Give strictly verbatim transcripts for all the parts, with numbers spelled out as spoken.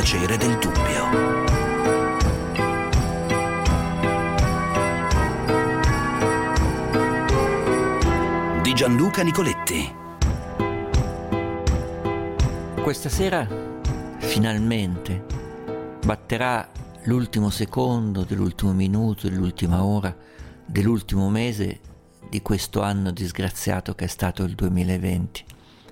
piacere del dubbio. Di Gianluca Nicoletti. Questa sera finalmente batterà l'ultimo secondo, dell'ultimo minuto, dell'ultima ora, dell'ultimo mese di questo anno disgraziato che è stato il duemilaventi.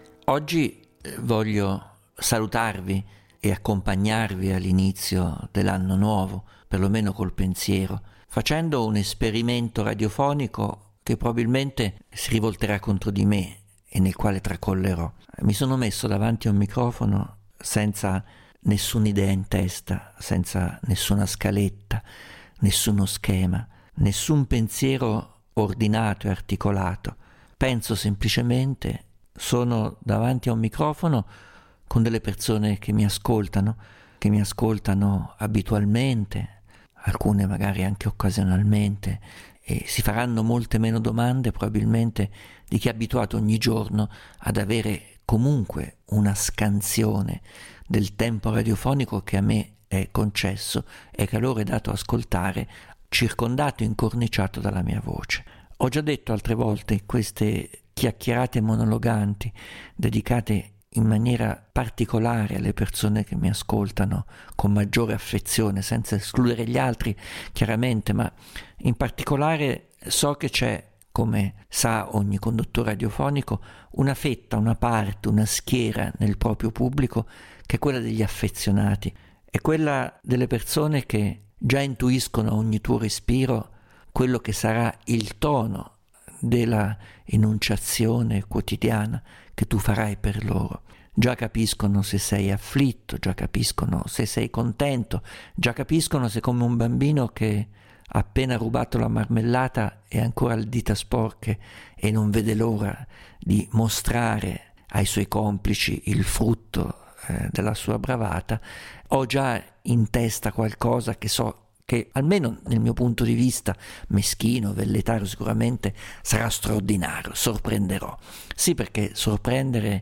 Oggi voglio salutarvi e accompagnarvi all'inizio dell'anno nuovo, perlomeno col pensiero, facendo un esperimento radiofonico che probabilmente si rivolterà contro di me e nel quale tracollerò. Mi sono messo davanti a un microfono senza nessuna idea in testa, senza nessuna scaletta, nessuno schema, nessun pensiero ordinato e articolato. Penso semplicemente, sono davanti a un microfono con delle persone che mi ascoltano, che mi ascoltano abitualmente, alcune magari anche occasionalmente, e si faranno molte meno domande probabilmente di chi è abituato ogni giorno ad avere comunque una scansione del tempo radiofonico che a me è concesso e che a loro è dato ascoltare, circondato e incorniciato dalla mia voce. Ho già detto altre volte, queste chiacchierate monologanti dedicate in maniera particolare alle persone che mi ascoltano con maggiore affezione, senza escludere gli altri chiaramente, ma in particolare so che c'è, come sa ogni conduttore radiofonico, una fetta, una parte, una schiera nel proprio pubblico che è quella degli affezionati, è quella delle persone che già intuiscono a ogni tuo respiro quello che sarà il tono della enunciazione quotidiana che tu farai per loro. Già capiscono se sei afflitto, già capiscono se sei contento, già capiscono se come un bambino che ha appena rubato la marmellata e ancora le dita sporche e non vede l'ora di mostrare ai suoi complici il frutto eh, della sua bravata. Ho già in testa qualcosa che so che almeno nel mio punto di vista meschino, velletario sicuramente, sarà straordinario, sorprenderò. Sì, perché sorprendere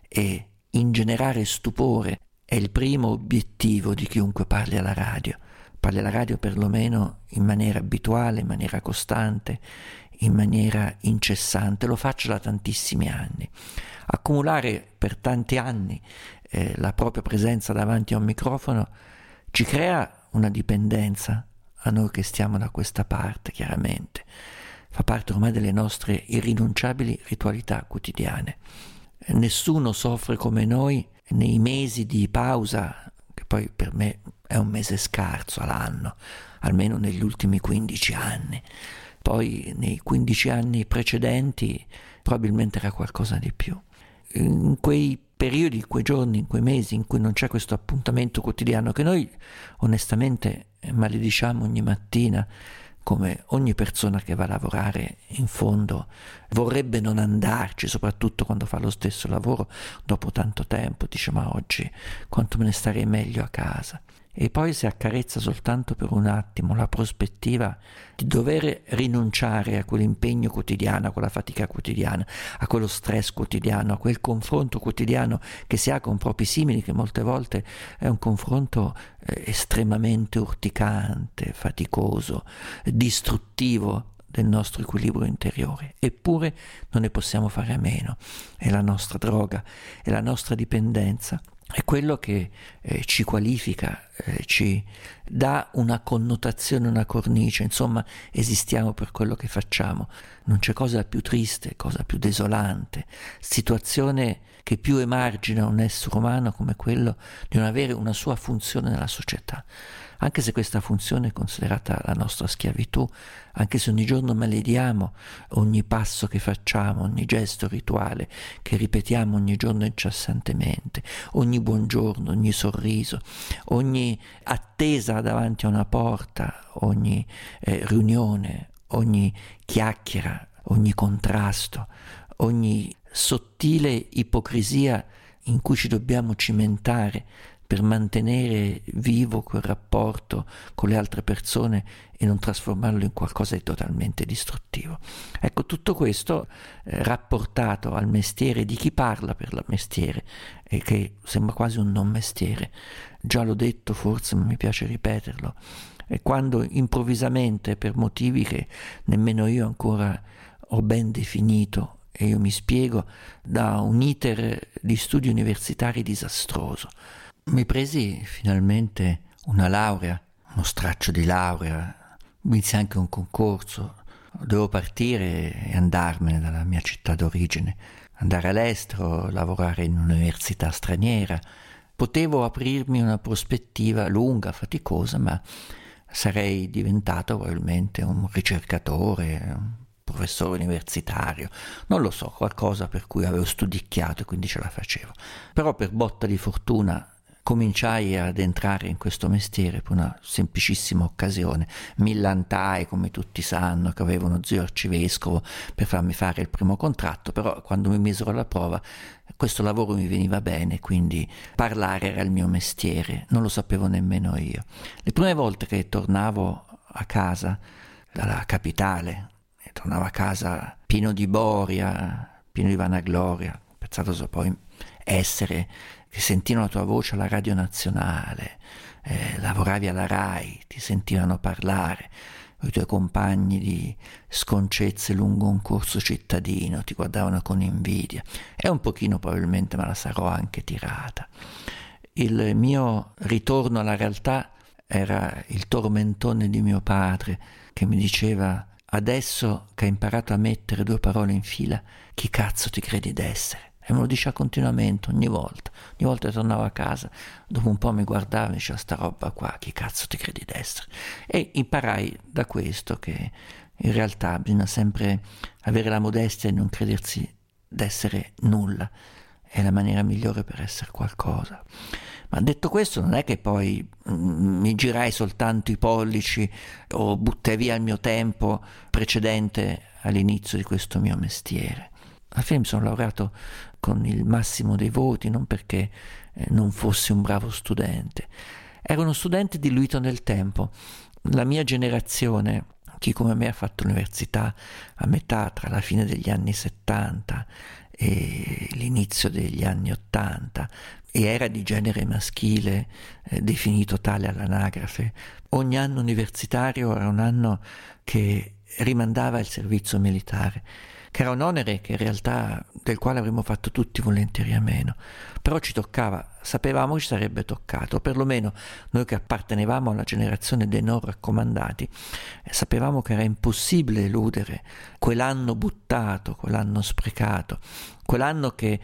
e ingenerare stupore è il primo obiettivo di chiunque parli alla radio. Parli alla radio perlomeno in maniera abituale, in maniera costante, in maniera incessante. Lo faccio da tantissimi anni. Accumulare per tanti anni eh, la propria presenza davanti a un microfono ci crea una dipendenza a noi che stiamo da questa parte, chiaramente. Fa parte ormai delle nostre irrinunciabili ritualità quotidiane. Nessuno soffre come noi nei mesi di pausa, che poi per me è un mese scarso all'anno, almeno negli ultimi quindici anni. Poi nei quindici anni precedenti probabilmente era qualcosa di più. In quei periodi, in quei giorni, in quei mesi in cui non c'è questo appuntamento quotidiano che noi onestamente malediciamo ogni mattina, come ogni persona che va a lavorare in fondo vorrebbe non andarci, soprattutto quando fa lo stesso lavoro dopo tanto tempo, dice ma oggi quanto me ne starei meglio a casa. E poi si accarezza soltanto per un attimo la prospettiva di dover rinunciare a quell'impegno quotidiano, a quella fatica quotidiana, a quello stress quotidiano, a quel confronto quotidiano che si ha con propri simili, che molte volte è un confronto eh, estremamente urticante, faticoso, distruttivo del nostro equilibrio interiore. Eppure non ne possiamo fare a meno. È la nostra droga, è la nostra dipendenza. È quello che eh, ci qualifica, eh, ci dà una connotazione, una cornice, insomma esistiamo per quello che facciamo. Non c'è cosa più triste, cosa più desolante, situazione che più emargina un essere umano come quello di non avere una sua funzione nella società. Anche se questa funzione è considerata la nostra schiavitù, anche se ogni giorno malediamo ogni passo che facciamo, ogni gesto rituale che ripetiamo ogni giorno incessantemente, ogni buongiorno, ogni sorriso, ogni attesa davanti a una porta, ogni eh, riunione, ogni chiacchiera, ogni contrasto, ogni sottile ipocrisia in cui ci dobbiamo cimentare per mantenere vivo quel rapporto con le altre persone e non trasformarlo in qualcosa di totalmente distruttivo. Ecco, tutto questo eh, rapportato al mestiere di chi parla per il mestiere, e che sembra quasi un non mestiere. Già l'ho detto forse, ma mi piace ripeterlo. E quando improvvisamente, per motivi che nemmeno io ancora ho ben definito, e io mi spiego, da un iter di studi universitari disastroso, mi presi finalmente una laurea, uno straccio di laurea, vinsi anche un concorso, dovevo partire e andarmene dalla mia città d'origine, andare all'estero, lavorare in un'università straniera. Potevo aprirmi una prospettiva lunga, faticosa, ma sarei diventato probabilmente un ricercatore, un professore universitario, non lo so, qualcosa per cui avevo studicchiato e quindi ce la facevo. Però per botta di fortuna cominciai ad entrare in questo mestiere per una semplicissima occasione. Millantai, come tutti sanno, che avevo uno zio arcivescovo per farmi fare il primo contratto, però quando mi misero alla prova questo lavoro mi veniva bene, quindi parlare era il mio mestiere, non lo sapevo nemmeno io. Le prime volte che tornavo a casa dalla capitale, tornavo a casa pieno di boria, pieno di vanagloria, pensato so poi essere che sentivano la tua voce alla radio nazionale, eh, lavoravi alla Rai, ti sentivano parlare, i tuoi compagni di sconcezze lungo un corso cittadino ti guardavano con invidia, e un pochino probabilmente me la sarò anche tirata. Il mio ritorno alla realtà era il tormentone di mio padre, che mi diceva: adesso che hai imparato a mettere due parole in fila, chi cazzo ti credi d'essere? E me lo diceva continuamente, ogni volta. Ogni volta che tornavo a casa, dopo un po' mi guardava e mi diceva: sta roba qua, chi cazzo ti credi d'essere? E imparai da questo che in realtà bisogna sempre avere la modestia e non credersi d'essere nulla. È la maniera migliore per essere qualcosa. Ma detto questo, non è che poi mm, mi girai soltanto i pollici o buttai via il mio tempo precedente all'inizio di questo mio mestiere. Alla fine mi sono laureato con il massimo dei voti, non perché eh, non fossi un bravo studente. Ero uno studente diluito nel tempo. La mia generazione, chi come me ha fatto l'università a metà tra la fine degli anni settanta e l'inizio degli anni ottanta, e era di genere maschile, eh, definito tale all'anagrafe, ogni anno universitario era un anno che rimandava il servizio militare, che era un onere che in realtà del quale avremmo fatto tutti volentieri a meno, però ci toccava, sapevamo che ci sarebbe toccato, o perlomeno noi che appartenevamo alla generazione dei non raccomandati, eh, sapevamo che era impossibile eludere quell'anno buttato, quell'anno sprecato, quell'anno che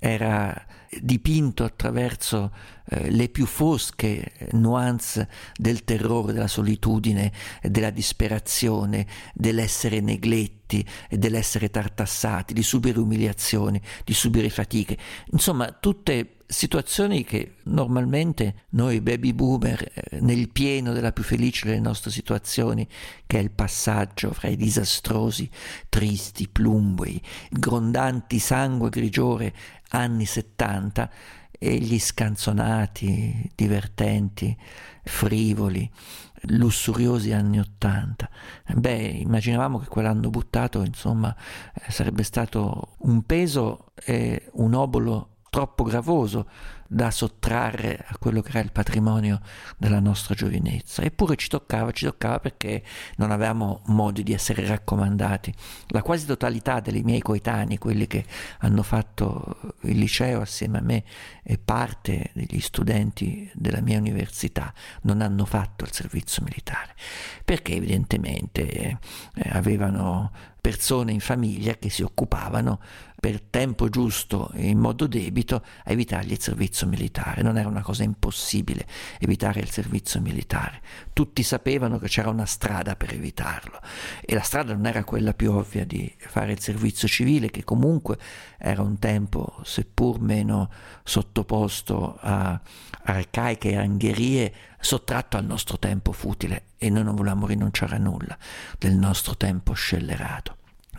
era dipinto attraverso eh, le più fosche nuance del terrore, della solitudine, della disperazione, dell'essere negletti, dell'essere tartassati, di subire umiliazioni, di subire fatiche, insomma tutte situazioni che normalmente noi baby boomer, eh, nel pieno della più felice delle nostre situazioni, che è il passaggio fra i disastrosi, tristi, plumbei, grondanti sangue e grigiore anni settanta e gli scanzonati, divertenti, frivoli, lussuriosi anni ottanta. Beh, immaginavamo che quell'anno buttato, insomma, eh, sarebbe stato un peso e un obolo troppo gravoso da sottrarre a quello che era il patrimonio della nostra giovinezza. Eppure ci toccava, ci toccava perché non avevamo modi di essere raccomandati. La quasi totalità dei miei coetanei, quelli che hanno fatto il liceo assieme a me e parte degli studenti della mia università, non hanno fatto il servizio militare, perché evidentemente eh, avevano persone in famiglia che si occupavano per tempo giusto e in modo debito a evitargli il servizio militare. Non era una cosa impossibile evitare il servizio militare. Tutti sapevano che c'era una strada per evitarlo, e la strada non era quella più ovvia di fare il servizio civile, che comunque era un tempo seppur meno sottoposto a arcaiche angherie, sottratto al nostro tempo futile, e noi non volevamo rinunciare a nulla del nostro tempo scellerato.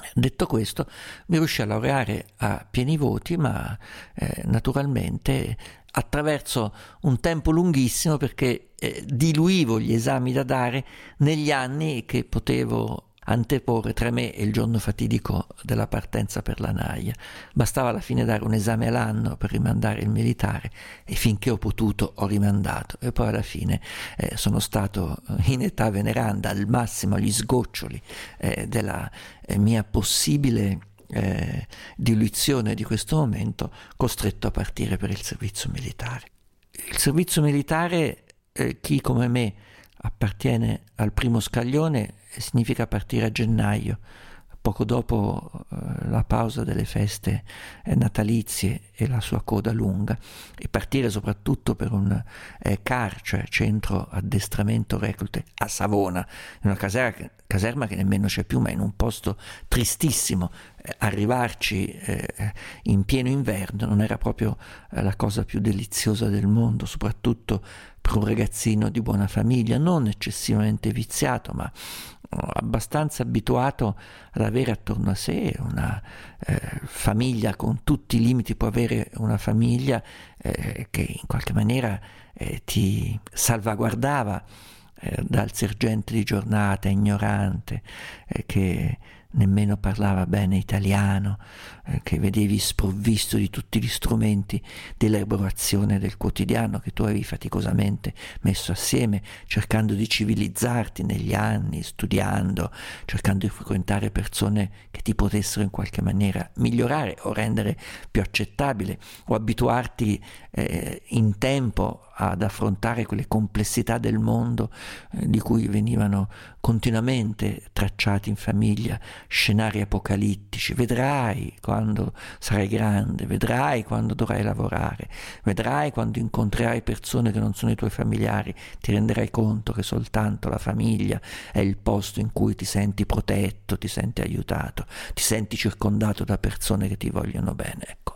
Detto questo, mi riuscì a laureare a pieni voti, ma eh, naturalmente attraverso un tempo lunghissimo, perché eh, diluivo gli esami da dare negli anni che potevo anteporre tra me e il giorno fatidico della partenza per la Naja. Bastava alla fine dare un esame all'anno per rimandare il militare, e finché ho potuto ho rimandato, e poi alla fine eh, sono stato in età veneranda, al massimo agli sgoccioli eh, della eh, mia possibile eh, diluizione di questo momento, costretto a partire per il servizio militare. Il servizio militare, eh, chi come me appartiene al primo scaglione, significa partire a gennaio, poco dopo eh, la pausa delle feste eh, natalizie e la sua coda lunga, e partire soprattutto per un eh, C A R, cioè centro addestramento reclute, a Savona, in una caserma, caserma che nemmeno c'è più, ma in un posto tristissimo. Eh, arrivarci eh, in pieno inverno non era proprio eh, la cosa più deliziosa del mondo, soprattutto per un ragazzino di buona famiglia, non eccessivamente viziato, ma abbastanza abituato ad avere attorno a sé una eh, famiglia con tutti i limiti può avere una famiglia, eh, che in qualche maniera eh, ti salvaguardava eh, dal sergente di giornata ignorante eh, che nemmeno parlava bene italiano, eh, che vedevi sprovvisto di tutti gli strumenti di elaborazione del quotidiano che tu avevi faticosamente messo assieme, cercando di civilizzarti negli anni, studiando, cercando di frequentare persone che ti potessero in qualche maniera migliorare o rendere più accettabile, o abituarti eh, in tempo ad affrontare quelle complessità del mondo eh, di cui venivano continuamente tracciati in famiglia scenari apocalittici. Vedrai quando sarai grande, vedrai quando dovrai lavorare, vedrai quando incontrerai persone che non sono i tuoi familiari, ti renderai conto che soltanto la famiglia è il posto in cui ti senti protetto, ti senti aiutato, ti senti circondato da persone che ti vogliono bene. Ecco,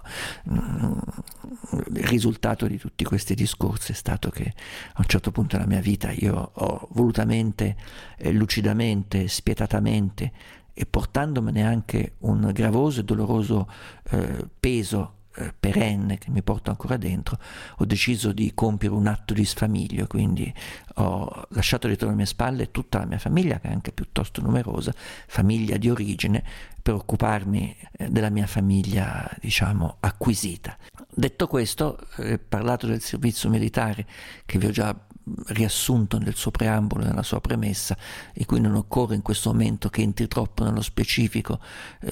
il risultato di tutti questi discorsi è stato che a un certo punto della mia vita io ho volutamente, eh, lucidamente, spietatamente, e portandomene anche un gravoso e doloroso eh, peso eh, perenne che mi porto ancora dentro, ho deciso di compiere un atto di sfamiglio, quindi ho lasciato dietro le mie spalle tutta la mia famiglia, che è anche piuttosto numerosa, famiglia di origine, per occuparmi eh, della mia famiglia, diciamo, acquisita. Detto questo, eh, parlato del servizio militare, che vi ho già riassunto nel suo preambolo, nella sua premessa, di cui non occorre in questo momento che entri troppo nello specifico, eh,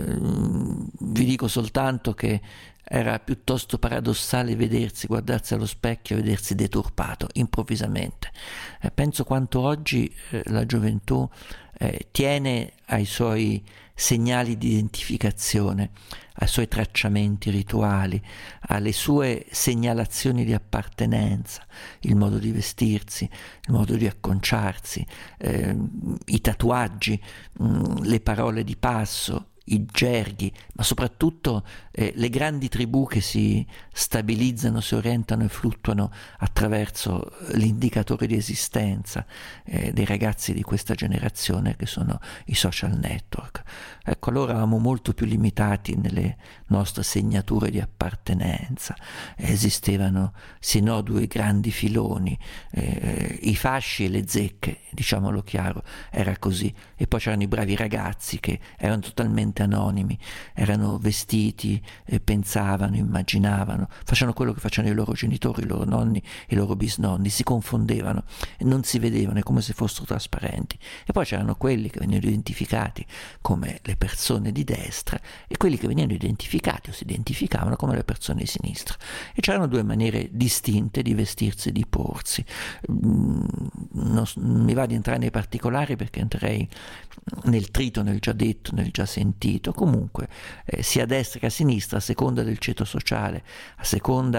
vi dico soltanto che era piuttosto paradossale vedersi, guardarsi allo specchio e vedersi deturpato improvvisamente. Eh, penso quanto oggi eh, la gioventù eh, tiene ai suoi segnali di identificazione, ai suoi tracciamenti rituali, alle sue segnalazioni di appartenenza, il modo di vestirsi, il modo di acconciarsi, eh, i tatuaggi, mh, le parole di passo, i gerghi, ma soprattutto eh, le grandi tribù che si stabilizzano, si orientano e fluttuano attraverso l'indicatore di esistenza eh, dei ragazzi di questa generazione, che sono i social network. Ecco, allora eravamo molto più limitati nelle nostre segnature di appartenenza. Esistevano sino due grandi filoni, eh, i fasci e le zecche, diciamolo chiaro, era così. E poi c'erano i bravi ragazzi che erano totalmente anonimi, erano vestiti, eh, pensavano, immaginavano, facevano quello che facevano i loro genitori, i loro nonni e i loro bisnonni, si confondevano, non si vedevano, è come se fossero trasparenti. E poi c'erano quelli che venivano identificati come le persone di destra e quelli che venivano identificati o si identificavano come le persone di sinistra. E c'erano due maniere distinte di vestirsi e di porsi. Non, non mi va di entrare nei particolari, perché entrerei nel trito, nel già detto, nel già sentito. Comunque eh, sia a destra che a sinistra, a seconda del ceto sociale, a seconda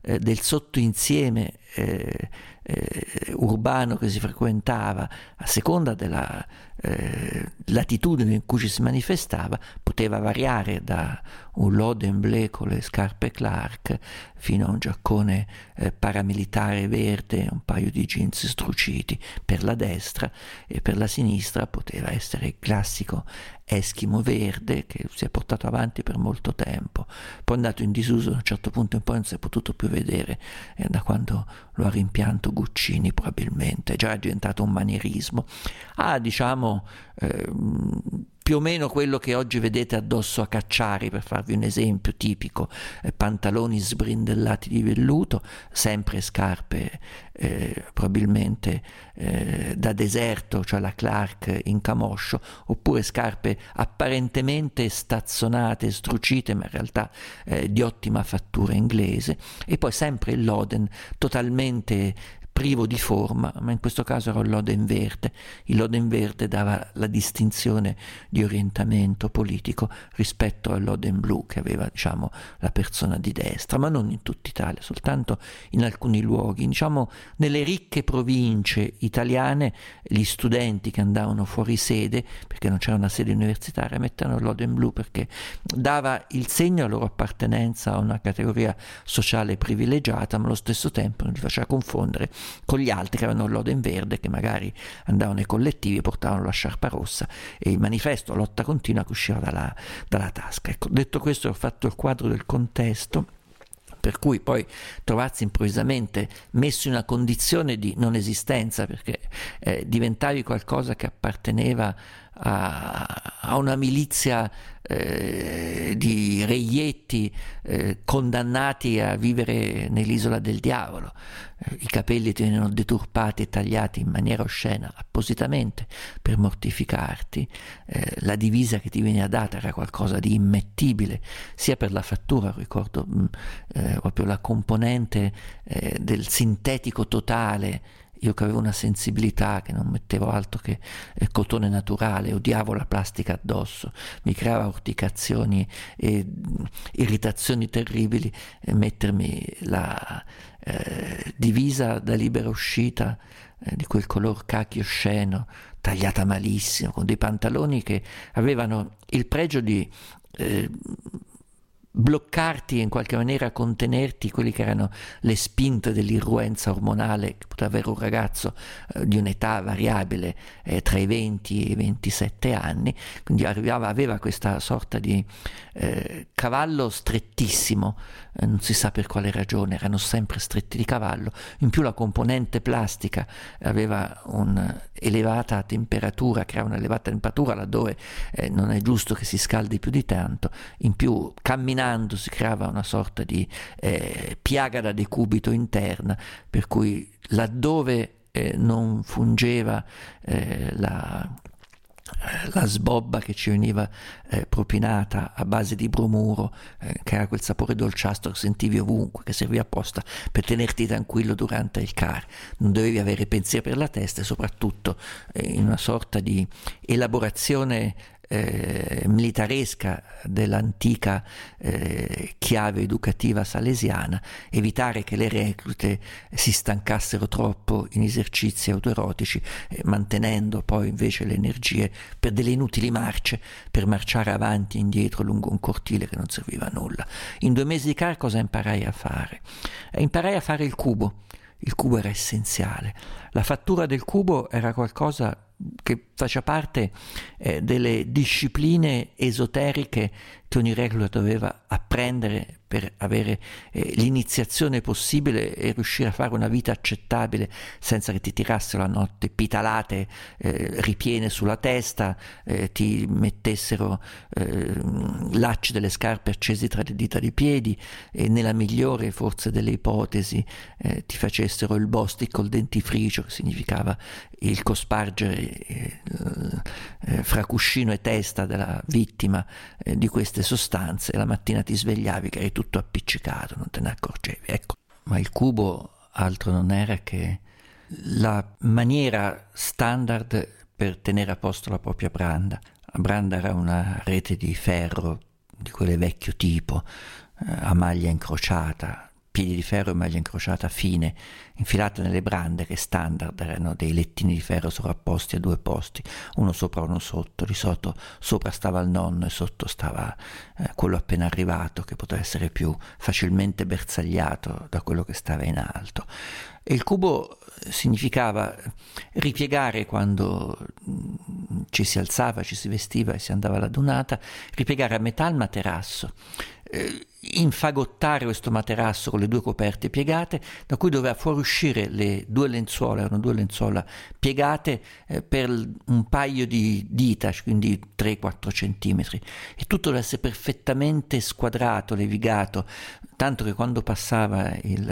eh, del sottoinsieme eh, eh, urbano che si frequentava, a seconda della eh, latitudine in cui ci si manifestava, poteva variare da un Loden Bleu con le scarpe Clark fino a un giaccone eh, paramilitare verde, un paio di jeans struciti per la destra, e per la sinistra poteva essere il classico eschimo verde che si è portato avanti per molto tempo, poi è andato in disuso, da un certo punto in poi non si è potuto più vedere, eh, da quando lo ha rimpianto Guccini probabilmente, già è diventato un manierismo. Ah, diciamo eh, più o meno quello che oggi vedete addosso a Cacciari, per farvi un esempio tipico, eh, pantaloni sbrindellati di velluto, sempre scarpe eh, probabilmente eh, da deserto, cioè la Clark in camoscio, oppure scarpe apparentemente stazzonate, strucite, ma in realtà eh, di ottima fattura inglese, e poi sempre il Loden totalmente privo di forma, ma in questo caso era il Loden verde. Il Loden verde dava la distinzione di orientamento politico rispetto al Loden blu che aveva, diciamo, la persona di destra, ma non in tutta Italia, soltanto in alcuni luoghi. Diciamo, nelle ricche province italiane gli studenti che andavano fuori sede, perché non c'era una sede universitaria, mettevano il Loden blu perché dava il segno alla loro appartenenza a una categoria sociale privilegiata, ma allo stesso tempo non li faceva confondere con gli altri che avevano il Loden verde, che magari andavano nei collettivi e portavano la sciarpa rossa e il manifesto lotta continua che usciva dalla, dalla tasca. Ecco, detto questo, ho fatto il quadro del contesto, per cui poi trovarsi improvvisamente messo in una condizione di non esistenza, perché eh, diventavi qualcosa che apparteneva a, a una milizia eh, di reietti eh, condannati a vivere nell'isola del diavolo. Eh, i capelli ti venivano deturpati e tagliati in maniera oscena appositamente per mortificarti, eh, la divisa che ti veniva data era qualcosa di immettibile, sia per la fattura, ricordo mh, eh, proprio la componente eh, del sintetico totale. Io che avevo una sensibilità, che non mettevo altro che eh, cotone naturale, odiavo la plastica addosso, mi creava urticazioni e mh, irritazioni terribili, e mettermi la eh, divisa da libera uscita eh, di quel color cacchio osceno, tagliata malissimo, con dei pantaloni che avevano il pregio di eh, bloccarti e in qualche maniera contenerti quelli che erano le spinte dell'irruenza ormonale che poteva avere un ragazzo eh, di un'età variabile eh, tra i venti e i ventisette anni, quindi arrivava, aveva questa sorta di eh, cavallo strettissimo, eh, non si sa per quale ragione, erano sempre stretti di cavallo, in più la componente plastica aveva un'elevata temperatura, creava un'elevata temperatura laddove eh, non è giusto che si scaldi più di tanto, in più camminando si creava una sorta di eh, piaga da decubito interna, per cui laddove eh, non fungeva eh, la, la sbobba che ci veniva eh, propinata a base di bromuro, eh, che era quel sapore dolciastro che sentivi ovunque, che serviva apposta per tenerti tranquillo durante il car, non dovevi avere pensieri per la testa, e soprattutto eh, in una sorta di elaborazione Eh, militaresca dell'antica eh, chiave educativa salesiana, evitare che le reclute si stancassero troppo in esercizi autoerotici, eh, mantenendo poi invece le energie per delle inutili marce, per marciare avanti e indietro lungo un cortile che non serviva a nulla. In due mesi di car cosa imparai a fare? Eh, imparai a fare il cubo. Il cubo era essenziale. La fattura del cubo era qualcosa che faceva parte eh, delle discipline esoteriche che ogni recluta doveva apprendere per avere eh, l'iniziazione possibile e riuscire a fare una vita accettabile senza che ti tirassero la notte pitalate eh, ripiene sulla testa, eh, ti mettessero eh, lacci delle scarpe accesi tra le dita dei piedi e nella migliore forse delle ipotesi eh, ti facessero il bostic col dentifricio, che significava il cospargere eh, eh, fra cuscino e testa della vittima eh, di queste sostanze, e la mattina ti svegliavi che eri tutto appiccicato, non te ne accorgevi. Ecco, ma il cubo altro non era che la maniera standard per tenere a posto la propria branda. La branda era una rete di ferro di quelle vecchio tipo, eh, a maglia incrociata, piedi di ferro e maglia incrociata fine, infilate nelle brande che standard erano dei lettini di ferro sovrapposti a due posti, uno sopra uno sotto. Di sotto sopra stava il nonno e sotto stava eh, quello appena arrivato, che poteva essere più facilmente bersagliato da quello che stava in alto. E il cubo significava ripiegare quando ci si alzava, ci si vestiva e si andava alla dunata, ripiegare a metà il materasso, eh, infagottare questo materasso con le due coperte piegate, da cui doveva fuoriuscire le due lenzuola, erano due lenzuola piegate eh, per un paio di dita, quindi tre quattro centimetri, e tutto deve essere perfettamente squadrato, levigato, tanto che quando passava il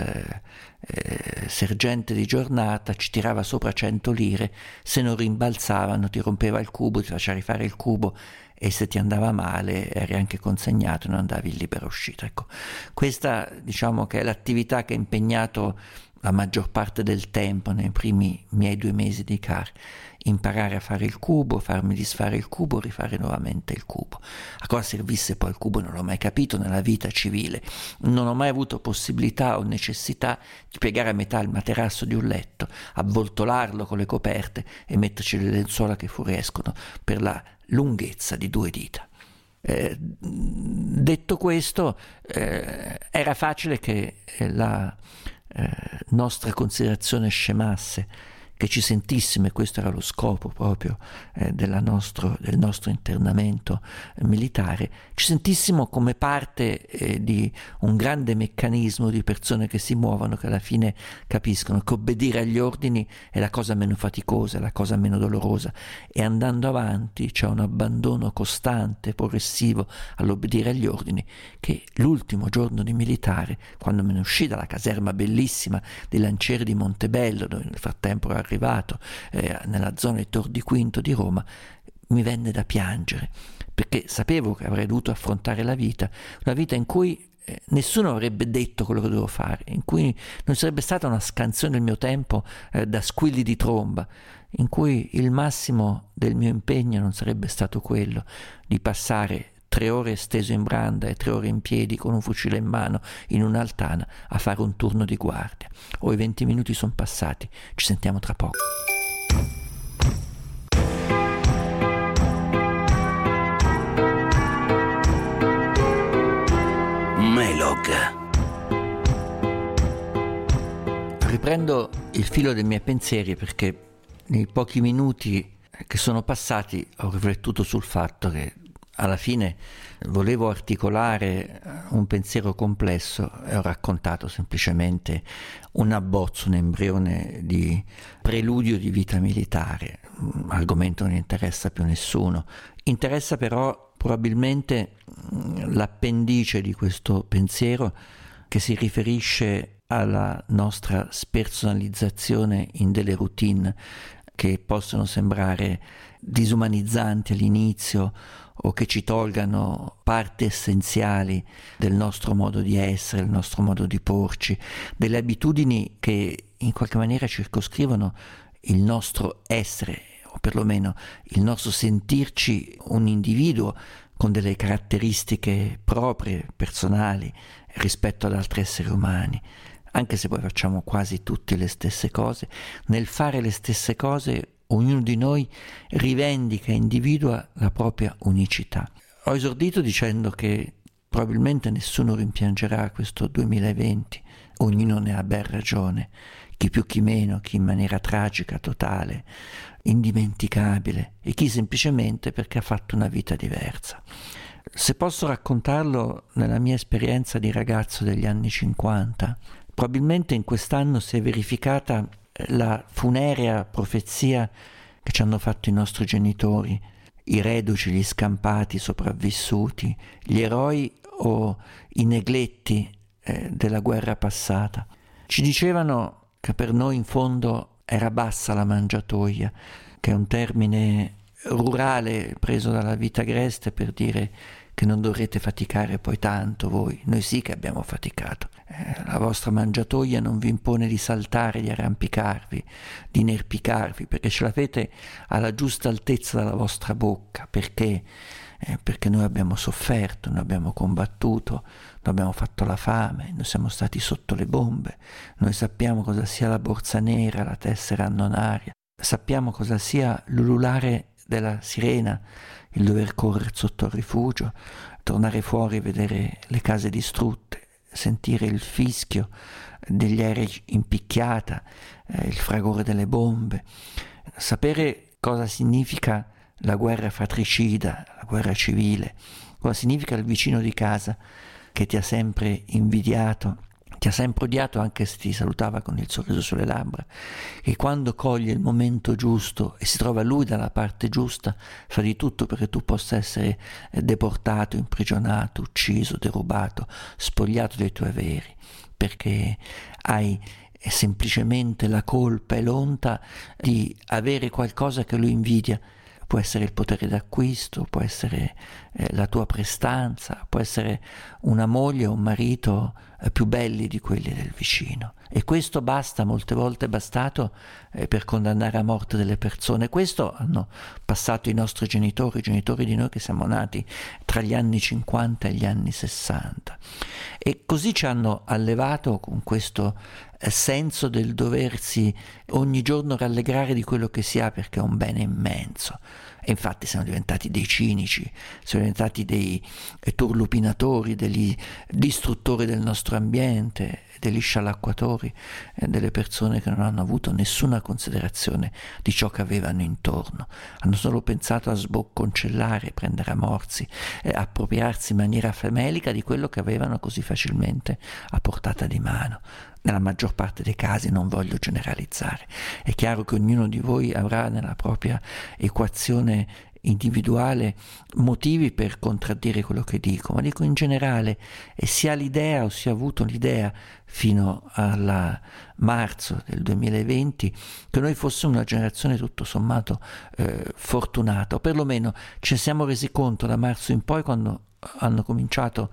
eh, sergente di giornata ci tirava sopra cento lire, se non rimbalzavano ti rompeva il cubo, ti faceva rifare il cubo, e se ti andava male eri anche consegnato e non andavi in libera uscita. Ecco, questa diciamo che è l'attività che ha impegnato la maggior parte del tempo nei primi miei due mesi di C A R: imparare a fare il cubo, farmi disfare il cubo, rifare nuovamente il cubo. A cosa servisse poi il cubo non l'ho mai capito nella vita civile, non ho mai avuto possibilità o necessità di piegare a metà il materasso di un letto, avvoltolarlo con le coperte e metterci le lenzuola che fuoriescono per la lunghezza di due dita. Eh, detto questo, eh, era facile che la eh, nostra considerazione scemasse, che ci sentissimo, e questo era lo scopo proprio eh, della nostro, del nostro internamento eh, militare, ci sentissimo come parte eh, di un grande meccanismo di persone che si muovono, che alla fine capiscono che obbedire agli ordini è la cosa meno faticosa, è la cosa meno dolorosa, e andando avanti c'è un abbandono costante, progressivo all'obbedire agli ordini, che l'ultimo giorno di militare, quando me ne uscì dalla caserma bellissima dei Lancieri di Montebello, dove nel frattempo era arrivato eh, nella zona di Tor di Quinto di Roma, mi venne da piangere, perché sapevo che avrei dovuto affrontare la vita, una vita in cui eh, nessuno avrebbe detto quello che dovevo fare, in cui non sarebbe stata una scansione del mio tempo eh, da squilli di tromba, in cui il massimo del mio impegno non sarebbe stato quello di passare tre ore steso in branda e tre ore in piedi con un fucile in mano in un'altana a fare un turno di guardia. Oh, i venti minuti sono passati, ci sentiamo tra poco. Melog. Riprendo il filo dei miei pensieri perché nei pochi minuti che sono passati ho riflettuto sul fatto che alla fine volevo articolare un pensiero complesso e ho raccontato semplicemente un abbozzo, un embrione di preludio di vita militare, un argomento che non interessa più nessuno. Interessa però probabilmente l'appendice di questo pensiero, che si riferisce alla nostra spersonalizzazione in delle routine che possono sembrare disumanizzanti all'inizio o che ci tolgano parti essenziali del nostro modo di essere, del nostro modo di porci, delle abitudini che in qualche maniera circoscrivono il nostro essere, o perlomeno il nostro sentirci un individuo con delle caratteristiche proprie, personali, rispetto ad altri esseri umani. Anche se poi facciamo quasi tutte le stesse cose, nel fare le stesse cose ognuno di noi rivendica e individua la propria unicità. Ho esordito dicendo che probabilmente nessuno rimpiangerà questo duemilaventi, ognuno ne ha ben ragione, chi più chi meno, chi in maniera tragica, totale, indimenticabile, e chi semplicemente perché ha fatto una vita diversa. Se posso raccontarlo nella mia esperienza di ragazzo degli anni cinquanta, probabilmente in quest'anno si è verificata la funerea profezia che ci hanno fatto i nostri genitori, i reduci, gli scampati, i sopravvissuti, gli eroi o i negletti eh, della guerra passata. Ci dicevano che per noi in fondo era bassa la mangiatoia, che è un termine rurale preso dalla vita agreste per dire che non dovrete faticare poi tanto voi, noi sì che abbiamo faticato. eh, la vostra mangiatoia non vi impone di saltare, di arrampicarvi, di inerpicarvi, perché ce l'avete alla giusta altezza dalla vostra bocca, perché Eh, perché noi abbiamo sofferto, noi abbiamo combattuto, noi abbiamo fatto la fame, noi siamo stati sotto le bombe, noi sappiamo cosa sia la borsa nera, la tessera annonaria, sappiamo cosa sia l'ululare della sirena, il dover correre sotto il rifugio, tornare fuori e vedere le case distrutte, sentire il fischio degli aerei in picchiata, eh, il fragore delle bombe, sapere cosa significa la guerra fratricida, la guerra civile, cosa significa il vicino di casa che ti ha sempre invidiato, ti ha sempre odiato anche se ti salutava con il sorriso sulle labbra, che quando coglie il momento giusto e si trova lui dalla parte giusta, fa di tutto perché tu possa essere deportato, imprigionato, ucciso, derubato, spogliato dei tuoi averi, perché hai semplicemente la colpa e l'onta di avere qualcosa che lui invidia. Può essere il potere d'acquisto, può essere eh, la tua prestanza, può essere una moglie o un marito eh, più belli di quelli del vicino. E questo basta, molte volte è bastato eh, per condannare a morte delle persone. Questo hanno passato i nostri genitori, i genitori di noi che siamo nati tra gli anni cinquanta e gli anni sessanta. E così ci hanno allevato con questo eh, senso del doversi ogni giorno rallegrare di quello che si ha, perché è un bene immenso. E infatti siamo diventati dei cinici, siamo diventati dei turlupinatori, degli distruttori del nostro ambiente, degli scialacquatori, eh, delle persone che non hanno avuto nessuna considerazione di ciò che avevano intorno. Hanno solo pensato a sbocconcellare, prendere a morsi, eh, appropriarsi in maniera famelica di quello che avevano così facilmente a portata di mano. Nella maggior parte dei casi, non voglio generalizzare, è chiaro che ognuno di voi avrà nella propria equazione individuale motivi per contraddire quello che dico, ma dico in generale, e si ha l'idea o si è avuto l'idea fino a marzo del duemilaventi che noi fossimo una generazione tutto sommato eh, fortunata, o perlomeno ci siamo resi conto da marzo in poi, quando hanno cominciato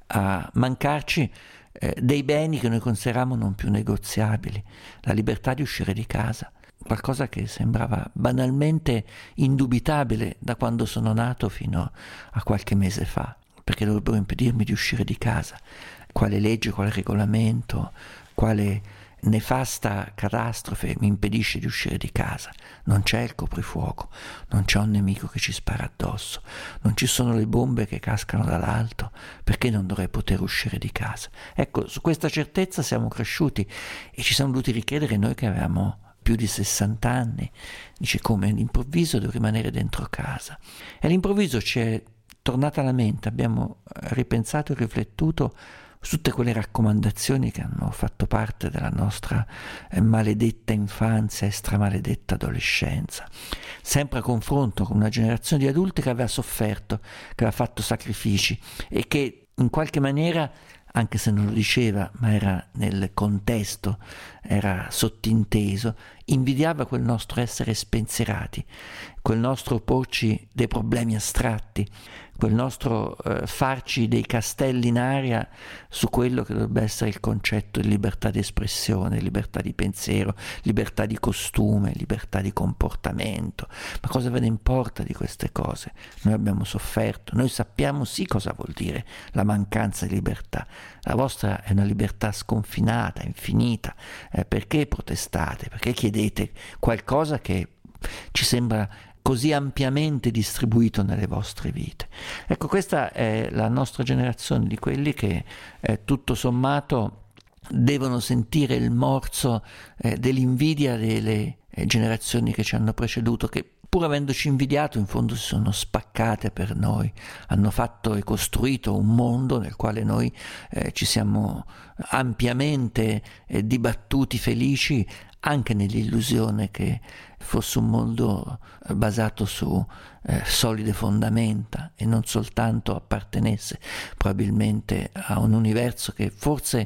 a mancarci eh, dei beni che noi consideriamo non più negoziabili, la libertà di uscire di casa, qualcosa che sembrava banalmente indubitabile da quando sono nato fino a qualche mese fa. Perché dovrebbero impedirmi di uscire di casa? Quale legge, quale regolamento, quale nefasta catastrofe mi impedisce di uscire di casa? Non c'è il coprifuoco, non c'è un nemico che ci spara addosso, non ci sono le bombe che cascano dall'alto, perché non dovrei poter uscire di casa? Ecco, su questa certezza siamo cresciuti e ci siamo dovuti ricredere noi che avevamo più di sessanta anni. Dice, come all'improvviso devo rimanere dentro casa? E all'improvviso ci è tornata alla mente, abbiamo ripensato e riflettuto su tutte quelle raccomandazioni che hanno fatto parte della nostra eh, maledetta infanzia e stramaledetta adolescenza, sempre a confronto con una generazione di adulti che aveva sofferto, che aveva fatto sacrifici e che in qualche maniera, anche se non lo diceva, ma era nel contesto, era sottinteso, invidiava quel nostro essere spensierati, quel nostro porci dei problemi astratti, quel nostro eh, farci dei castelli in aria su quello che dovrebbe essere il concetto di libertà di espressione, libertà di pensiero, libertà di costume, libertà di comportamento. Ma cosa ve ne importa di queste cose? Noi abbiamo sofferto, noi sappiamo sì cosa vuol dire la mancanza di libertà. La vostra è una libertà sconfinata, infinita. Eh, perché protestate? Perché chiedete qualcosa che ci sembra così ampiamente distribuito nelle vostre vite? Ecco, questa è la nostra generazione di quelli che eh, tutto sommato devono sentire il morso eh, dell'invidia delle eh, generazioni che ci hanno preceduto, che pur avendoci invidiato in fondo si sono spaccate per noi, hanno fatto e costruito un mondo nel quale noi eh, ci siamo ampiamente eh, dibattuti felici, anche nell'illusione che fosse un mondo basato su eh, solide fondamenta e non soltanto appartenesse probabilmente a un universo che forse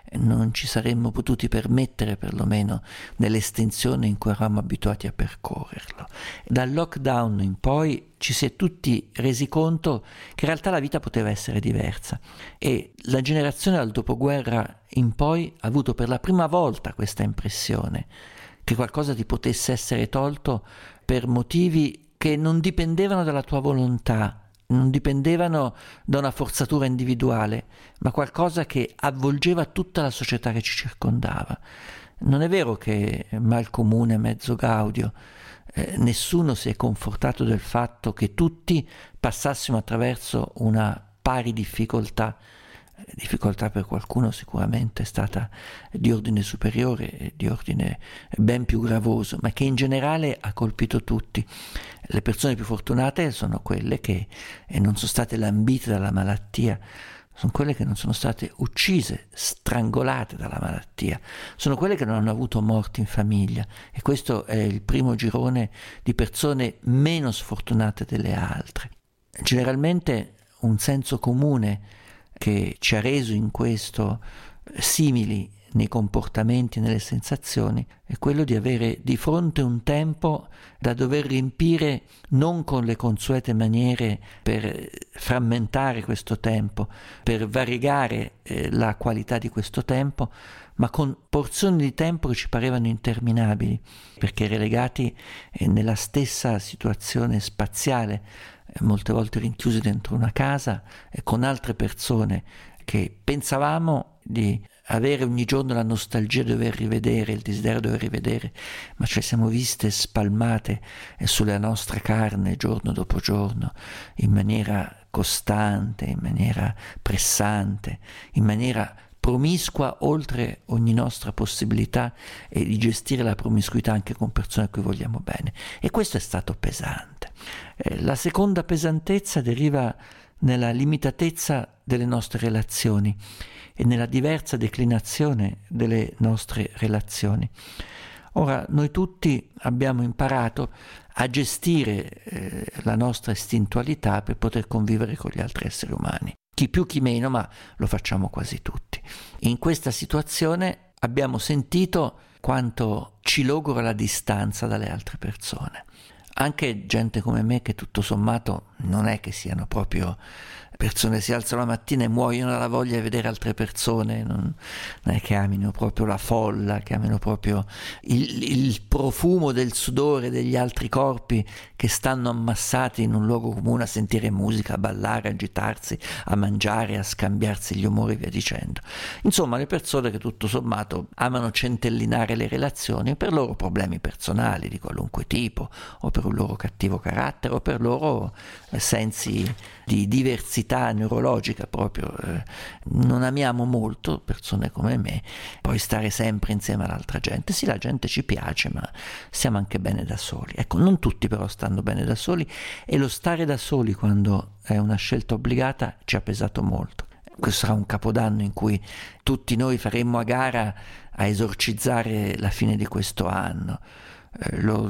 non ci saremmo potuti permettere, perlomeno nell'estensione in cui eravamo abituati a percorrerlo. Dal lockdown in poi ci si è tutti resi conto che in realtà la vita poteva essere diversa, e la generazione dal dopoguerra in poi ha avuto per la prima volta questa impressione che qualcosa ti potesse essere tolto per motivi che non dipendevano dalla tua volontà, non dipendevano da una forzatura individuale, ma qualcosa che avvolgeva tutta la società che ci circondava. Non è vero che mal comune mezzo gaudio, eh, nessuno si è confortato del fatto che tutti passassimo attraverso una pari difficoltà. Difficoltà per qualcuno sicuramente è stata di ordine superiore, di ordine ben più gravoso, ma che in generale ha colpito tutti. Le persone più fortunate sono quelle che non sono state lambite dalla malattia, sono quelle che non sono state uccise, strangolate dalla malattia, sono quelle che non hanno avuto morti in famiglia, e questo è il primo girone di persone meno sfortunate delle altre. Generalmente un senso comune che ci ha reso in questo simili nei comportamenti e nelle sensazioni è quello di avere di fronte un tempo da dover riempire non con le consuete maniere per frammentare questo tempo, per variegare eh, la qualità di questo tempo, ma con porzioni di tempo che ci parevano interminabili, perché relegati eh, nella stessa situazione spaziale, molte volte rinchiusi dentro una casa e con altre persone che pensavamo di avere ogni giorno la nostalgia di dover rivedere, il desiderio di dover rivedere, ma ce le siamo viste spalmate sulla nostra carne giorno dopo giorno, in maniera costante, in maniera pressante, in maniera promiscua oltre ogni nostra possibilità e di gestire la promiscuità anche con persone a cui vogliamo bene. E questo è stato pesante. Eh, la seconda pesantezza deriva nella limitatezza delle nostre relazioni e nella diversa declinazione delle nostre relazioni. Ora, noi tutti abbiamo imparato a gestire eh, la nostra istintualità per poter convivere con gli altri esseri umani. Chi più chi meno, ma lo facciamo quasi tutti. In questa situazione abbiamo sentito quanto ci logora la distanza dalle altre persone. Anche gente come me, che tutto sommato non è che siano proprio persone, si alzano la mattina e muoiono dalla voglia di vedere altre persone, non, non è che amino proprio la folla, che amino proprio il, il profumo del sudore degli altri corpi che stanno ammassati in un luogo comune a sentire musica, a ballare, a agitarsi, a mangiare, a scambiarsi gli umori e via dicendo. Insomma, le persone che tutto sommato amano centellinare le relazioni per loro problemi personali di qualunque tipo, o per un loro cattivo carattere, o per loro sensi di diversità neurologica proprio. Eh, non amiamo molto, persone come me, poi stare sempre insieme all'altra gente. Sì, la gente ci piace, ma stiamo anche bene da soli. Ecco, non tutti però stanno bene da soli, e lo stare da soli quando è una scelta obbligata ci ha pesato molto. Questo sarà un capodanno in cui tutti noi faremmo a gara a esorcizzare la fine di questo anno. Eh, lo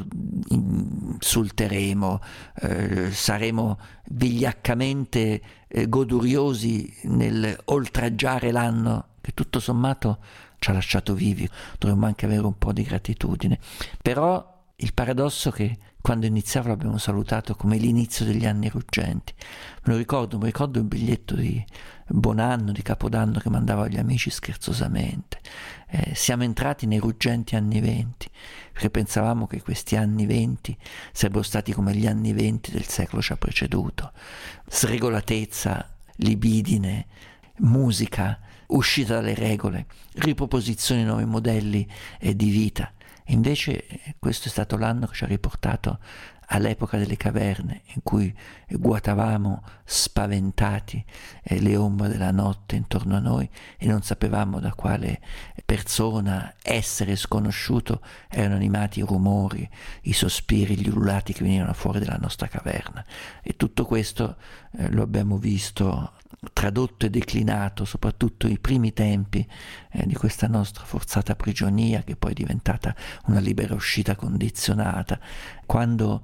insulteremo, eh, saremo vigliaccamente eh, goduriosi nel oltraggiare l'anno che tutto sommato ci ha lasciato vivi. Dovremmo anche avere un po' di gratitudine. Però il paradosso è che quando iniziava l'abbiamo salutato come l'inizio degli anni ruggenti. Me lo ricordo, mi ricordo il biglietto di buon anno, di Capodanno che mandavo agli amici scherzosamente. Eh, siamo entrati nei ruggenti anni venti, perché pensavamo che questi anni venti sarebbero stati come gli anni venti del secolo ci ha preceduto. Sregolatezza, libidine, musica, uscita dalle regole, riproposizione di nuovi modelli eh, di vita. E invece questo è stato l'anno che ci ha riportato all'epoca delle caverne, in cui guatavamo spaventati eh, le ombre della notte intorno a noi e non sapevamo da quale persona, essere sconosciuto, erano animati i rumori, i sospiri, gli ululati che venivano fuori dalla nostra caverna. E tutto questo eh, lo abbiamo visto tradotto e declinato soprattutto i primi tempi eh, di questa nostra forzata prigionia, che poi è diventata una libera uscita condizionata, quando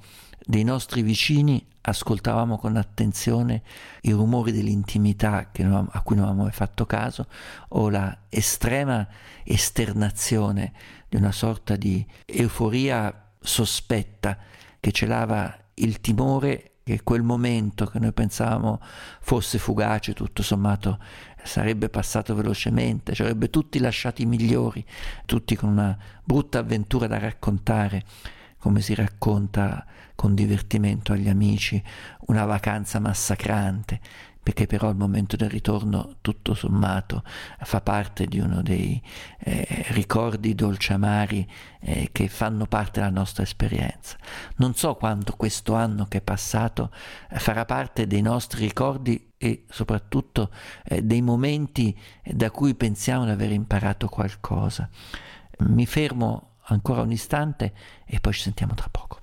dei nostri vicini ascoltavamo con attenzione i rumori dell'intimità che non, a cui non avevamo mai fatto caso, o la estrema esternazione di una sorta di euforia sospetta che celava il timore che quel momento che noi pensavamo fosse fugace, tutto sommato sarebbe passato velocemente, ci avrebbe tutti lasciati migliori, tutti con una brutta avventura da raccontare, come si racconta con divertimento agli amici una vacanza massacrante, perché però il momento del ritorno tutto sommato fa parte di uno dei eh, ricordi dolciamari eh, che fanno parte della nostra esperienza. Non so quanto questo anno che è passato eh, farà parte dei nostri ricordi e soprattutto eh, dei momenti da cui pensiamo di aver imparato qualcosa. Mi fermo ancora un istante e poi ci sentiamo tra poco.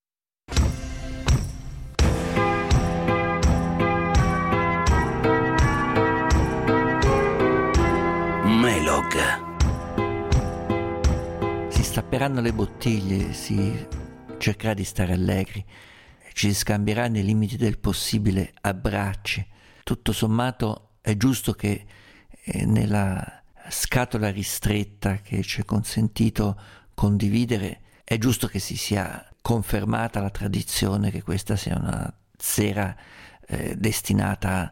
Melog. Si stapperanno le bottiglie, si cercherà di stare allegri, ci si scambierà nei limiti del possibile abbracci. Tutto sommato è giusto che eh, nella scatola ristretta che ci è consentito condividere, è giusto che si sia confermata la tradizione che questa sia una sera eh, destinata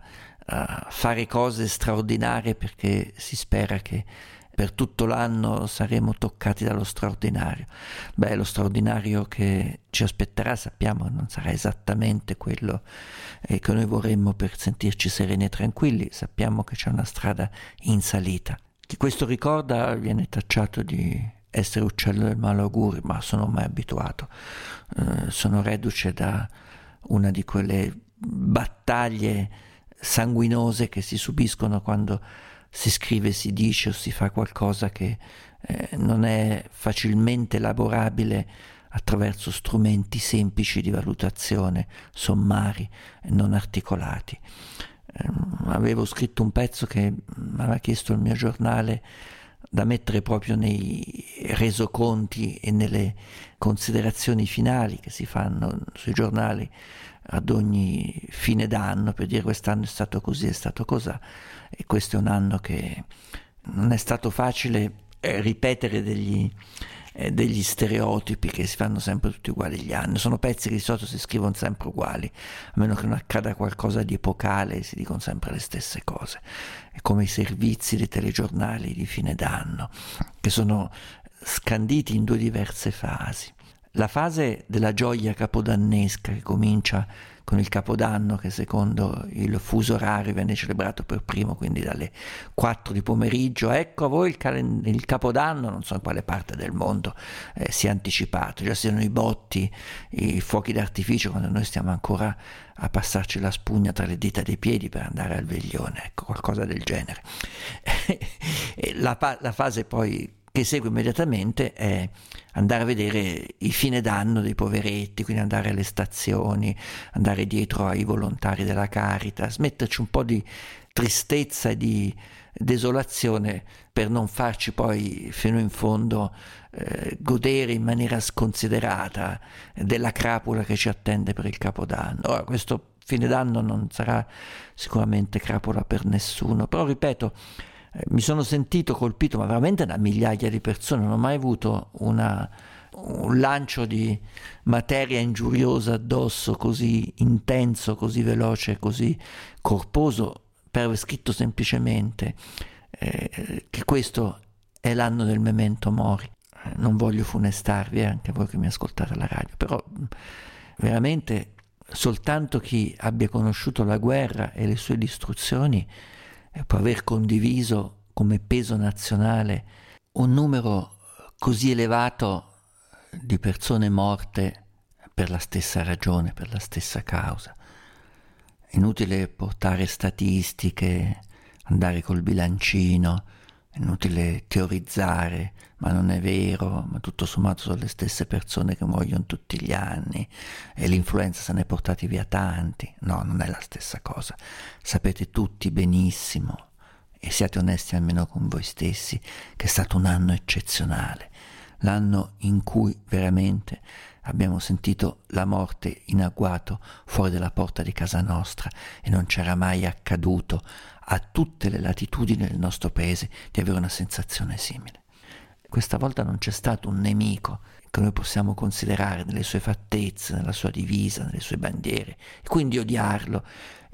a fare cose straordinarie, perché si spera che per tutto l'anno saremo toccati dallo straordinario. Beh, lo straordinario che ci aspetterà sappiamo non sarà esattamente quello eh, che noi vorremmo per sentirci sereni e tranquilli, sappiamo che c'è una strada in salita. Chi questo ricorda viene tacciato di essere uccello del malaugurio, ma sono ormai abituato, eh, sono reduce da una di quelle battaglie sanguinose che si subiscono quando si scrive, si dice o si fa qualcosa che eh, non è facilmente elaborabile attraverso strumenti semplici di valutazione, sommari, non articolati. Eh, avevo scritto un pezzo che mi aveva chiesto il mio giornale da mettere proprio nei resoconti e nelle considerazioni finali che si fanno sui giornali ad ogni fine d'anno, per dire quest'anno è stato così, è stato cosà, e questo è un anno che non è stato facile eh, ripetere degli, eh, degli stereotipi che si fanno sempre tutti uguali gli anni. Sono pezzi che di solito si scrivono sempre uguali, a meno che non accada qualcosa di epocale, si dicono sempre le stesse cose. È come i servizi dei telegiornali di fine d'anno, che sono scanditi in due diverse fasi. La fase della gioia capodannesca, che comincia con il Capodanno, che secondo il fuso orario viene celebrato per primo, quindi dalle quattro di pomeriggio. Ecco a voi il, cal- il Capodanno, non so in quale parte del mondo eh, si è anticipato, già siano i botti, i fuochi d'artificio, quando noi stiamo ancora a passarci la spugna tra le dita dei piedi per andare al veglione, ecco, qualcosa del genere. e la, pa- la fase poi che segue immediatamente è andare a vedere i fine d'anno dei poveretti, quindi andare alle stazioni, andare dietro ai volontari della Caritas, metterci un po' di tristezza e di desolazione per non farci poi fino in fondo eh, godere in maniera sconsiderata della crapola che ci attende per il Capodanno. Ora, questo fine d'anno non sarà sicuramente crapola per nessuno, però ripeto, mi sono sentito colpito, ma veramente da migliaia di persone, non ho mai avuto una, un lancio di materia ingiuriosa addosso così intenso, così veloce, così corposo, per aver scritto semplicemente eh, che questo è l'anno del memento mori. Non voglio funestarvi, eh, anche voi che mi ascoltate alla radio, però veramente soltanto chi abbia conosciuto la guerra e le sue distruzioni può aver condiviso come peso nazionale un numero così elevato di persone morte per la stessa ragione, per la stessa causa. È inutile portare statistiche, andare col bilancino, è inutile teorizzare, ma non è vero, ma tutto sommato sono le stesse persone che muoiono tutti gli anni e l'influenza se ne è portati via tanti. No, non è la stessa cosa. Sapete tutti benissimo, e siate onesti almeno con voi stessi, che è stato un anno eccezionale, l'anno in cui veramente abbiamo sentito la morte in agguato fuori dalla porta di casa nostra e non c'era mai accaduto a tutte le latitudini del nostro paese di avere una sensazione simile. Questa volta non c'è stato un nemico che noi possiamo considerare nelle sue fattezze, nella sua divisa, nelle sue bandiere, e quindi odiarlo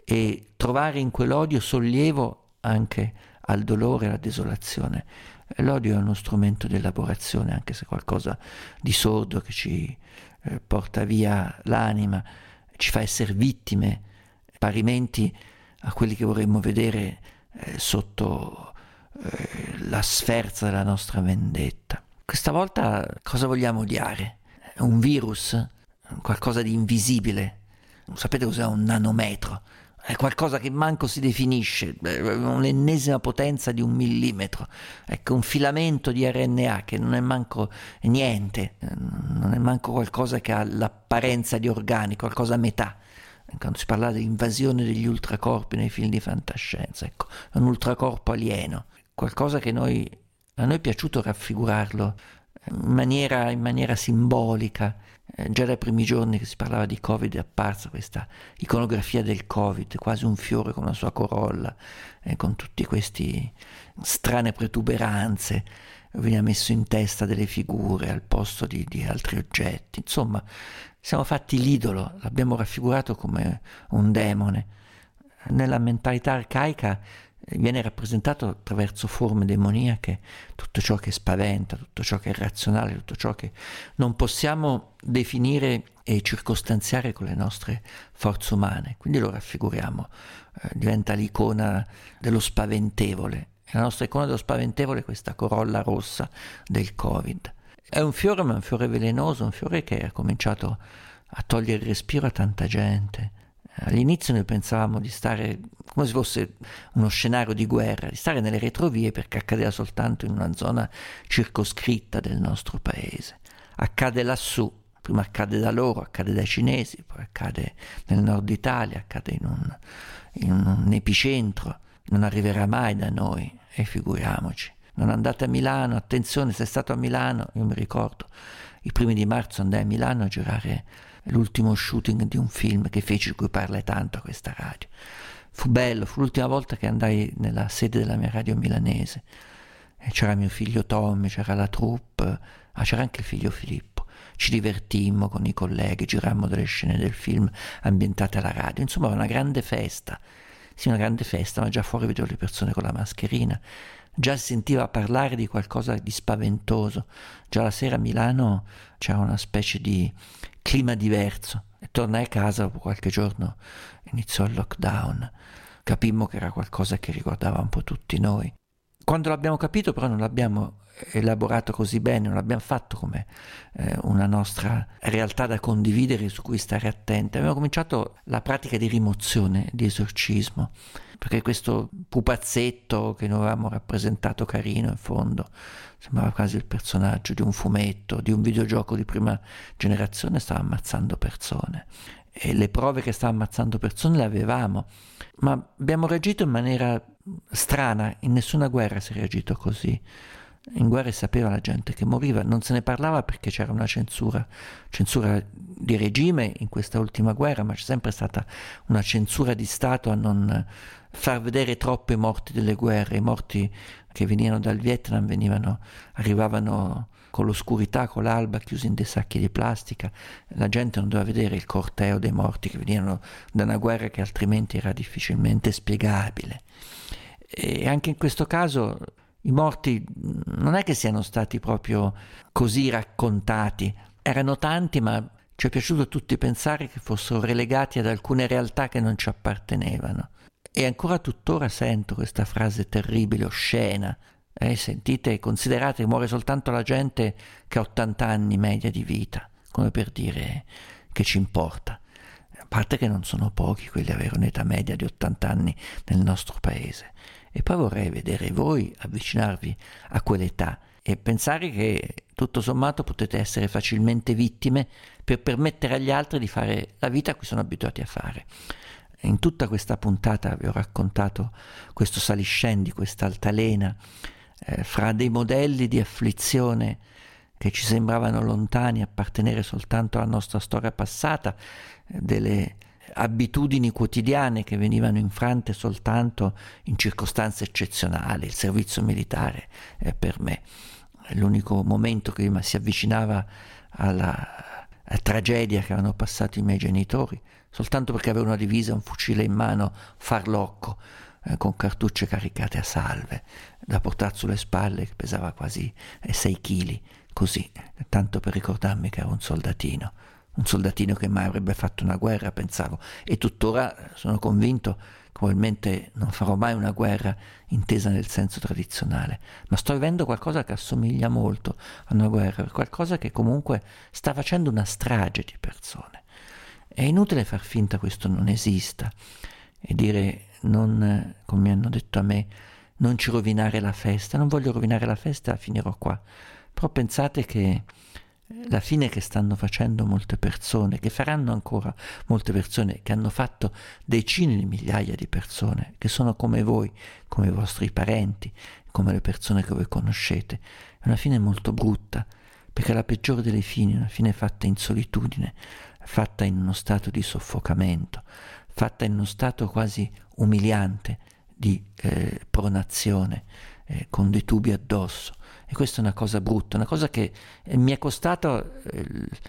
e trovare in quell'odio sollievo anche al dolore e alla desolazione. L'odio è uno strumento di elaborazione, anche se qualcosa di sordo che ci eh, porta via l'anima, ci fa essere vittime, parimenti a quelli che vorremmo vedere eh, sotto eh, la sferza della nostra vendetta. Questa volta cosa vogliamo odiare? Un virus? Qualcosa di invisibile? Sapete cos'è un nanometro? È qualcosa che manco si definisce, un'ennesima potenza di un millimetro, ecco, un filamento di R N A che non è manco niente, non è manco qualcosa che ha l'apparenza di organico, qualcosa a metà. Quando si parla dell'invasione degli ultracorpi nei film di fantascienza, ecco, è un ultracorpo alieno, qualcosa che noi, a noi è piaciuto raffigurarlo in maniera, in maniera simbolica. Eh, già dai primi giorni che si parlava di Covid è apparsa questa iconografia del Covid, quasi un fiore con la sua corolla, eh, con tutti questi strane protuberanze, veniva messo in testa delle figure al posto di, di altri oggetti. Insomma, siamo fatti l'idolo, l'abbiamo raffigurato come un demone. Nella mentalità arcaica viene rappresentato attraverso forme demoniache tutto ciò che spaventa, tutto ciò che è irrazionale, tutto ciò che non possiamo definire e circostanziare con le nostre forze umane. Quindi lo raffiguriamo, eh, diventa l'icona dello spaventevole. E la nostra icona dello spaventevole è questa corolla rossa del Covid. È un fiore, ma è un fiore velenoso, un fiore che ha cominciato a togliere il respiro a tanta gente. All'inizio noi pensavamo di stare come se fosse uno scenario di guerra, di stare nelle retrovie perché accadeva soltanto in una zona circoscritta del nostro paese. Accade lassù, prima accade da loro, accade dai cinesi, poi accade nel nord Italia, accade in un, in un epicentro, non arriverà mai da noi, e figuriamoci. Non andate a Milano, attenzione, sei stato a Milano, io mi ricordo, i primi di marzo andai a Milano a girare l'ultimo shooting di un film che feci, di cui parlai tanto a questa radio. Fu bello, fu l'ultima volta che andai nella sede della mia radio milanese. E c'era mio figlio Tommy, c'era la troupe, ah, c'era anche il figlio Filippo. Ci divertimmo con i colleghi, girammo delle scene del film ambientate alla radio. Insomma, era una grande festa. Sì, una grande festa, ma già fuori vedevo le persone con la mascherina. Già si sentiva parlare di qualcosa di spaventoso. Già la sera a Milano c'era una specie di clima diverso. E tornai a casa dopo qualche giorno, iniziò il lockdown. Capimmo che era qualcosa che riguardava un po' tutti noi. Quando l'abbiamo capito però non l'abbiamo elaborato così bene, non l'abbiamo fatto come eh, una nostra realtà da condividere su cui stare attenti. Abbiamo cominciato la pratica di rimozione, di esorcismo, perché questo pupazzetto che noi avevamo rappresentato carino in fondo sembrava quasi il personaggio di un fumetto, di un videogioco di prima generazione, stava ammazzando persone. E le prove che stava ammazzando persone le avevamo, ma abbiamo reagito in maniera strana. In nessuna guerra si è reagito così. In guerra si sapeva la gente che moriva, non se ne parlava perché c'era una censura, censura di regime in questa ultima guerra, ma c'è sempre stata una censura di Stato a non far vedere troppo i morti delle guerre. I morti che venivano dal Vietnam venivano, arrivavano con l'oscurità, con l'alba, chiusi in dei sacchi di plastica. La gente non doveva vedere il corteo dei morti che venivano da una guerra che altrimenti era difficilmente spiegabile. E anche in questo caso i morti non è che siano stati proprio così raccontati, erano tanti, ma ci è piaciuto a tutti pensare che fossero relegati ad alcune realtà che non ci appartenevano. E ancora tuttora sento questa frase terribile, oscena. Eh, sentite, considerate che muore soltanto la gente che ha ottanta anni media di vita, come per dire che ci importa. A parte che non sono pochi quelli a avere un'età media di ottanta anni nel nostro paese. E poi vorrei vedere voi avvicinarvi a quell'età e pensare che tutto sommato potete essere facilmente vittime per permettere agli altri di fare la vita a cui sono abituati a fare. In tutta questa puntata vi ho raccontato questo saliscendi, questa altalena, eh, fra dei modelli di afflizione che ci sembravano lontani, appartenere soltanto alla nostra storia passata, delle abitudini quotidiane che venivano infrante soltanto in circostanze eccezionali. Il servizio militare eh, per me è l'unico momento che si avvicinava alla, alla tragedia che avevano passato i miei genitori, soltanto perché avevo una divisa, un fucile in mano, farlocco, eh, con cartucce caricate a salve, da portare sulle spalle, che pesava quasi sei chili, così, tanto per ricordarmi che ero un soldatino, un soldatino che mai avrebbe fatto una guerra, pensavo, e tuttora sono convinto che probabilmente non farò mai una guerra intesa nel senso tradizionale, ma sto vivendo qualcosa che assomiglia molto a una guerra, qualcosa che comunque sta facendo una strage di persone. È inutile far finta che questo non esista e dire, non, come mi hanno detto a me, non ci rovinare la festa. Non voglio rovinare la festa, finirò qua. Però pensate che la fine che stanno facendo molte persone, che faranno ancora molte persone, che hanno fatto decine di migliaia di persone, che sono come voi, come i vostri parenti, come le persone che voi conoscete, è una fine molto brutta, perché è la peggiore delle fini, una fine fatta in solitudine, fatta in uno stato di soffocamento, fatta in uno stato quasi umiliante di eh, pronazione, eh, con dei tubi addosso. E questa è una cosa brutta, una cosa che eh, mi è costato eh,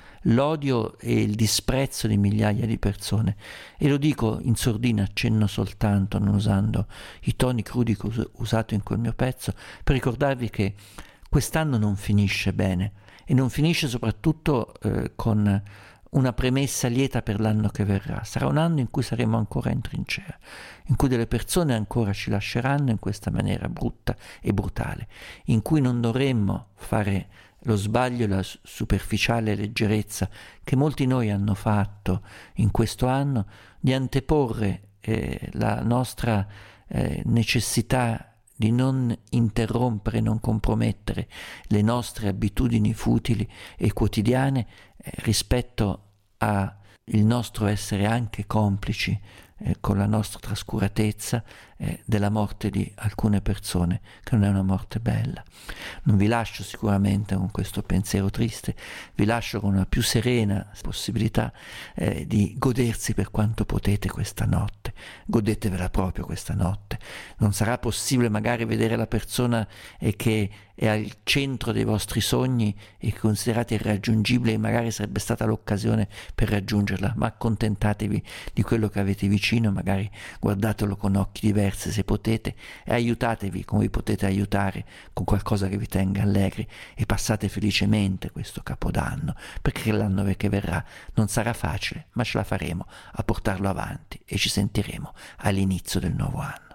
l'odio e il disprezzo di migliaia di persone. E lo dico in sordina, accenno soltanto, non usando i toni crudi che ho usato in quel mio pezzo, per ricordarvi che quest'anno non finisce bene, e non finisce soprattutto eh, con una premessa lieta per l'anno che verrà. Sarà un anno in cui saremo ancora in trincea, in cui delle persone ancora ci lasceranno in questa maniera brutta e brutale, in cui non dovremmo fare lo sbaglio e la superficiale leggerezza che molti noi hanno fatto in questo anno di anteporre eh, la nostra eh, necessità di non interrompere, non compromettere le nostre abitudini futili e quotidiane eh, rispetto a il nostro essere anche complici eh, con la nostra trascuratezza eh, della morte di alcune persone, che non è una morte bella. Non vi lascio sicuramente con questo pensiero triste, vi lascio con una più serena possibilità eh, di godersi per quanto potete questa notte. Godetevela proprio questa notte. Non sarà possibile magari vedere la persona eh, che è al centro dei vostri sogni e che considerate irraggiungibile, e magari sarebbe stata l'occasione per raggiungerla, ma accontentatevi di quello che avete vicino, magari guardatelo con occhi diversi se potete, e aiutatevi come vi potete aiutare con qualcosa che vi tenga allegri, e passate felicemente questo Capodanno, perché l'anno che verrà non sarà facile, ma ce la faremo a portarlo avanti e ci sentiremo all'inizio del nuovo anno.